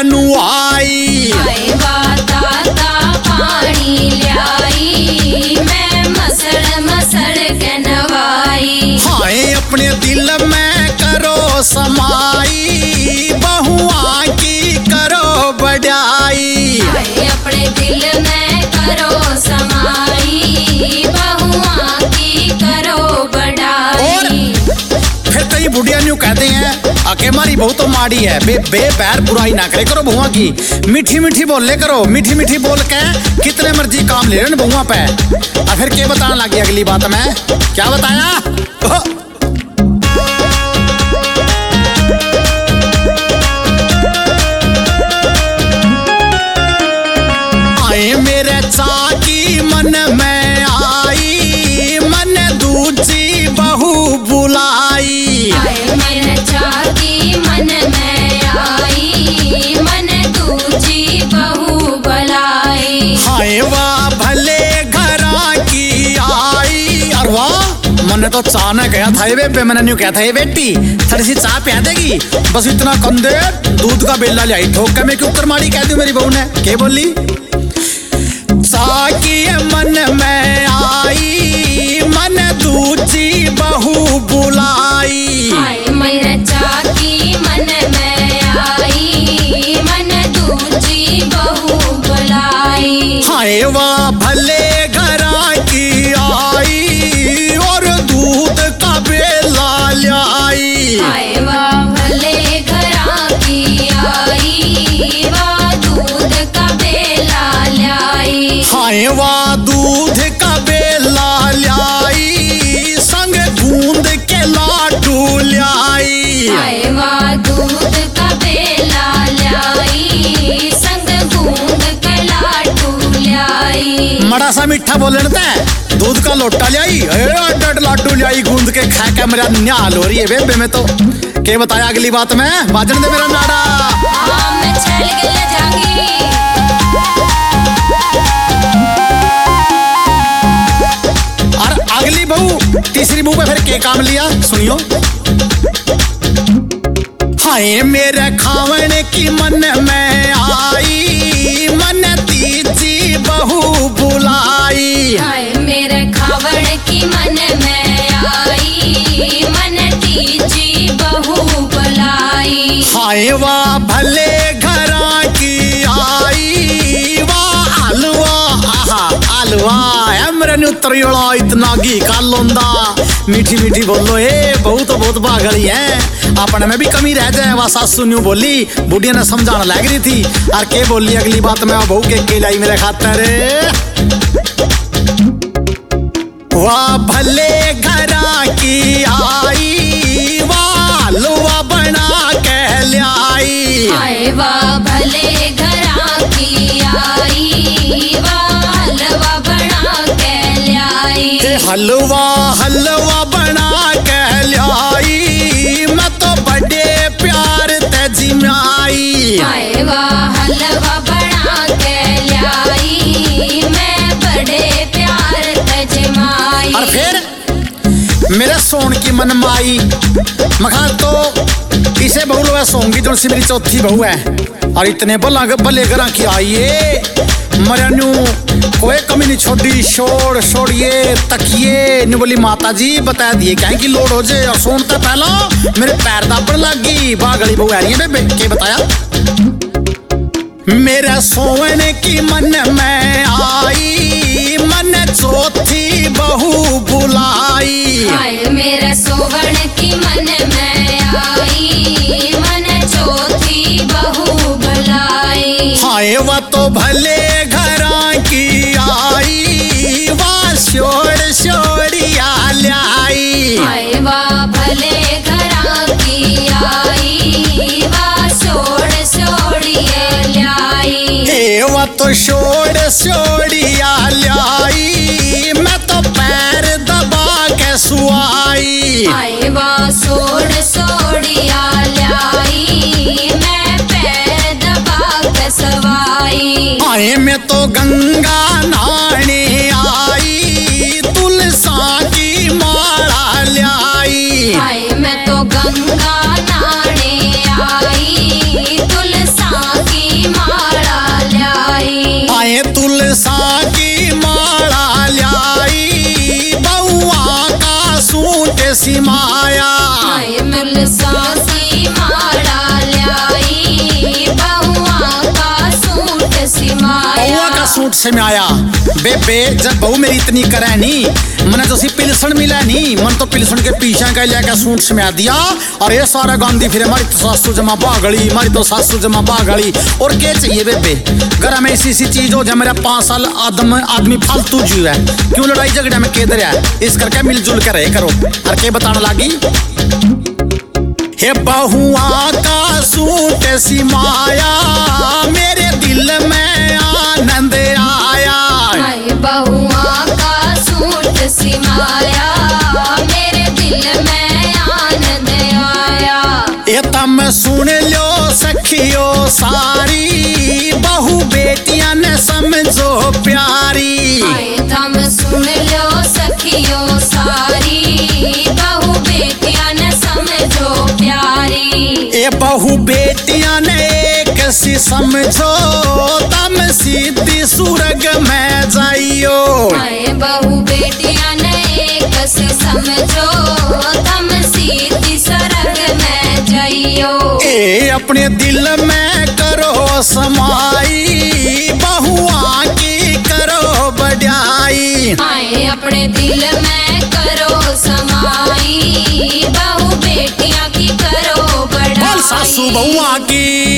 नुआई। ताता पानी ल्याई मैं मसड़ मसड़ के नवाई। हाय अपने दिल में करो समाई बहुआ की करो बड़ाई। हाय अपने दिल में करो समाई बहुआ की करो बड़ाई। फिर कई बुढ़िया न्यू कहते हैं आके हमारी बहू तो माड़ी है, बैर बुराई ना करे करो बहुआ की, मीठी मीठी बोले करो, मीठी मीठी बोल के कितने मर्जी काम ले रहे बहुआ पे। और फिर क्या बताने लगी अगली बात में, क्या बताया? आए मेरे चाकी मन में आई मन दूजी बहू बुलाई। आए मेरे चाकी मन में आई मन दूजी बहू बुलाई। हाय वाह भले घरा की आई। और वाह मैंने तो चाह न गया था ये मैंने न्यू कहा था ये बेटी थोड़ी सी चाह पिया देगी, बस इतना कम दे दूध का बेला लाई ठोक के मैं क्यों कर मारी कह दी मेरी बहू ने। क्या बोली? चाकी मन में आई मन दूजी बहू बुलाई। हाय मेरे चाकी मन में आई मन दूजी बहू बुलाई। हाय वाह भले घरा की आई और दूध का बेला लाई। हाय वाह भले घरा की आई वाह दूध का बेला लाई। हाय वाह दूध का बेला लाई संग गूंद के लाडू लाई। हाय वाह दूध का बेला लाई संग गूंद के लाडू लाई। मड़ा सा मीठा बोले न दूध का लोटा लाई लाडू लाई गूंद के खा के मेरा न्याल हो रही है बेबे में तो। क्या बताया अगली बात में, बाजन दे मेरा नाड़ा। मैं छल के ले जाऊंगी। और अगली बहू तीसरी बहू पे फिर क्या काम लिया सुनियो। हाय मेरे खावन की मन में आई मन तीजी बहू बुलाई। हाय मेरे खावड़ की मन में आई मन तीजी बहू बुलाई। हाय वाह भले घरा की आई वाह अलवा आहा अलवा एमरन उतरियोला इतना घी का लोंदा मीठी मीठी बोलो ए बहू तो बहुत भागड़ी है अपने में भी कमी रह जाए। वाह सासू न्यू बोली बुढ़िया ने समझाने लग रही थी और के बोली अगली बात में बहू के लाई मेरे खातर। वाह भले घरा की आई वाह हलवा बना के लाई। हाय वाह भले घरा की आई वाह हलवा बना के लाई। हलवा बना के लाई मैं तो बड़े प्यार तेजी में आई। हाय वाह हलवा बना के लाई मैं बड़े प्यार तजमाई। और फिर मेरे सोन की मन माई मखा तो इसे बहू लो सोंगी जो सी मेरी चौथी बहू है और इतने भले घरा की आई है मरनू कोई कमी नहीं छोड़ी छोड़िए तकिए नहीं बोली माता जी बता दिए कहें कि लोड हो जाए और सोनते पहला मेरे पैर दापड़ लगी बागड़ी बहू आ रही है बेबे के बताया। मेरे सोने की मन में आई मन चौथी बहू बुलाई। हाय मेरे सोवण की मन में आई मन चौथी बहू बुलाई। हाय वह तो भले घरा की आई वाह शोड़िया लाई। हाय वाह भले घरा की आई वाह सोड़िए लाई। हे वह तो शोड़िया लाई मैं तो पैर दबा के सुआई। हाय वाह सोड़िया लाई मैं पैर दबा के सवाई। हाय मैं तो गंगा नहाने आई तुलसा की माला लाई। हाय मैं तो गंगा नहाने आई तुलसा की तुलसा की माला ल्याई बहुआ का सूट सिमाया। हाय तुलसा की माला ल्याई बहुआ का सूट सिमाया। बहुआ का सूट सिमाया। बेबे जब बहू मेरी इतनी करे नी मैंने तो पिलसन मिला नी मन तो पिलसन के पीछे का लेकर सूट सिमा दिया। और ये सारा गांधी फिर हमारी तो सासू जमा बागड़ी हमारी तो सासू जमा बागड़ी। और क्या चाहिए बेबे घर में ऐसी चीज हो जाए मेरा 5 साल आदमी फालतू जीव है क्यों लड़ाई झगड़ा में केदर है इस करके मिलजुल कर रहे करो। और क्या बताने लगी हे बहुआ का सूट सिमाया मेरे दिल में आनंद आया। हाय बहुआ का सूट सिमाया मेरे दिल में आनंद आया। ये तम सुन लो सखियो सारी बहू बेटियां ने समझो प्यारी। हाय तम सुन लो सखियो सारी बहू बेटियां ने समझो प्यारी। ये बहू बेटियां ने एक सी समझो तम सीधी सुरग में जाइयो। हाय बहू बेटियां ने एक से समझो तम सीधी सरग में जाइयो। ए अपने दिल में करो समाई बहुआ की करो बढ़ाई। हाय अपने दिल में करो समाई बहू बेटियां की करो बढ़ाई। सासू बहुआ की